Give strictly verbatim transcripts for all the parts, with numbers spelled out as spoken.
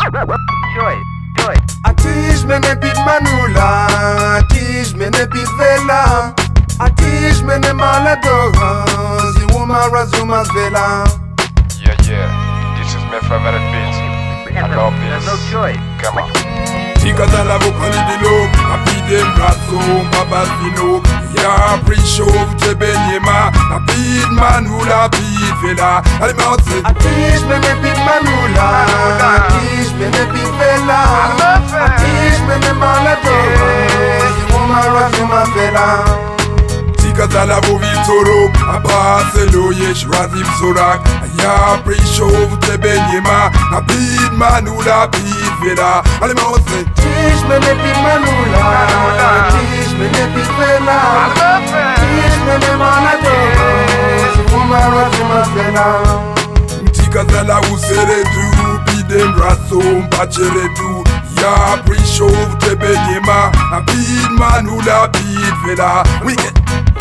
Joy, joy. Atish mene pit manula, atish mene pit vela, atish mene maladora, ziwuma razuma vela. Yeah, yeah, this is my favorite beat. I love There's no this. joy. Come on. Tikazala vukani dilo, apide mbrazo, babafino. Ya pre-show tebenyema, apid manula, apid vela. Alimause. Atish mene pit manula, atish mene pit vela, atish mene maladora, ziwuma razuma vela. Tikazala vuvitoro, abaselo yesh razim sorak. Ya pre-show tebenyema, apid manula, apid vela. Alimause. Atish mene pit manula, atish mene pit vela, atish mene maladora, ziwuma razuma vela. Tikazala useredu, bidem raso mpacheredu. Ya pre-show tebenyema, apid manula, apid vela. We get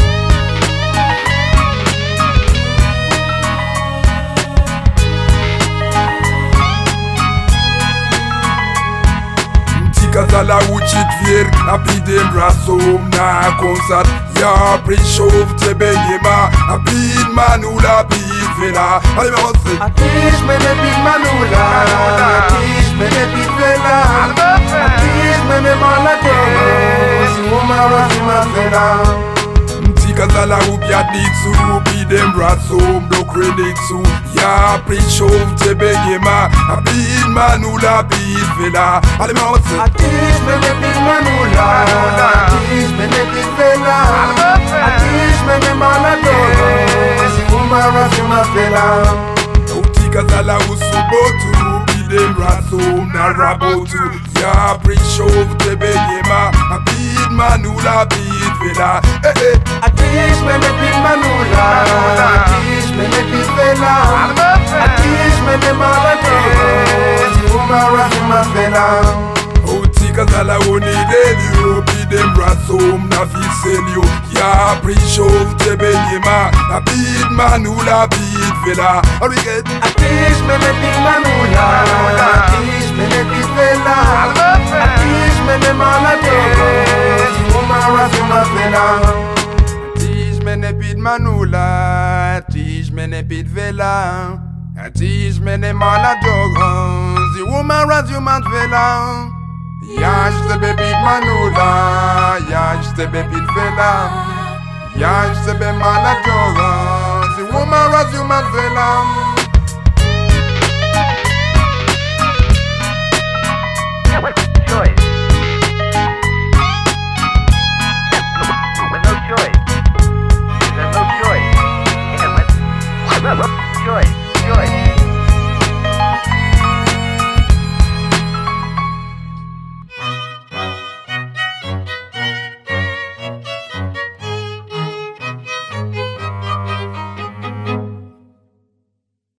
Tikazala uchit vier, apidem rasom na konsat. Ya pre-show tebenyema, apid manula, apid vela. Alimause. Atish mene pit manula, atish mene pit vela, atish mene maladora, ziwuma razuma vela. Tikazala ubiaditsu, bidem rasom dokrenitsu. Ya pre-show tebenyema, apid manula, apid vela. Alimause. Atish mene pit manula, atish mene pit vela, atish mene maladora, ziwuma razuma vela. Tikazala usubotu, bidem rasom na rabotu. Ya pre-show tebenyema, apid manula, apid vela. Eh eh. Atish mene pit manula, atish mene pit vela, atish mene maladora, ziwuma razuma vela. Tikazala onilelio, bidem rasom na viselio. Ya pre-show tebenyema, apid manula, apid vela. How we get? Atish mene pit manula, atish mene pit vela, atish mene maladora, ziwuma razuma vela. Atish mene pit manula, atish mene pit vela, atish mene maladora, ziwuma razuma vela. Yash tebe pit manula, yash tebe pit vela, yash tebe maladora,